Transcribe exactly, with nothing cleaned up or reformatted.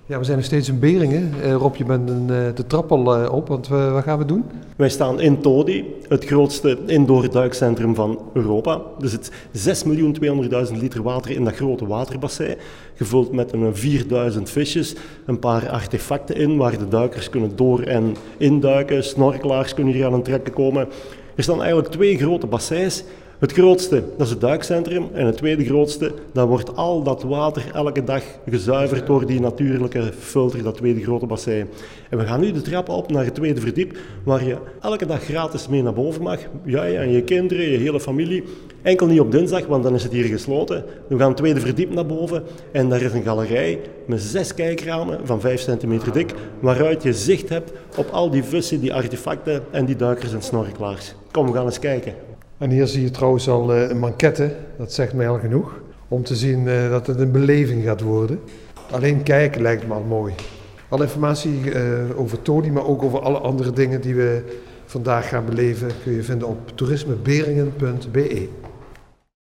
Ja, we zijn nog steeds in Beringen. Uh, Rob, je bent een, uh, de trap al uh, op, want uh, wat gaan we doen? Wij staan in Todi, het grootste indoor duikcentrum van Europa. Er zit zes miljoen tweehonderdduizend liter water in dat grote waterbassin, gevuld met een vierduizend visjes, een paar artefacten in waar de duikers kunnen door- en induiken, snorkelaars kunnen hier aan een trekken komen. Er staan eigenlijk twee grote bassins. Het grootste, dat is het duikcentrum, en het tweede grootste, dan wordt al dat water elke dag gezuiverd door die natuurlijke filter, dat tweede grote bassin. En we gaan nu de trap op naar het tweede verdiep, waar je elke dag gratis mee naar boven mag. Jij en je kinderen, je hele familie. Enkel niet op dinsdag, want dan is het hier gesloten. We gaan het tweede verdiep naar boven en daar is een galerij met zes kijkramen van vijf centimeter dik, waaruit je zicht hebt op al die vissen, die artefacten en die duikers en snorkelaars. Kom, we gaan eens kijken. En hier zie je trouwens al uh, een manquette, dat zegt mij al genoeg, om te zien uh, dat het een beleving gaat worden. Alleen kijken lijkt me al mooi. Alle informatie uh, over Todi, maar ook over alle andere dingen die we vandaag gaan beleven, kun je vinden op toerismeberingen punt be.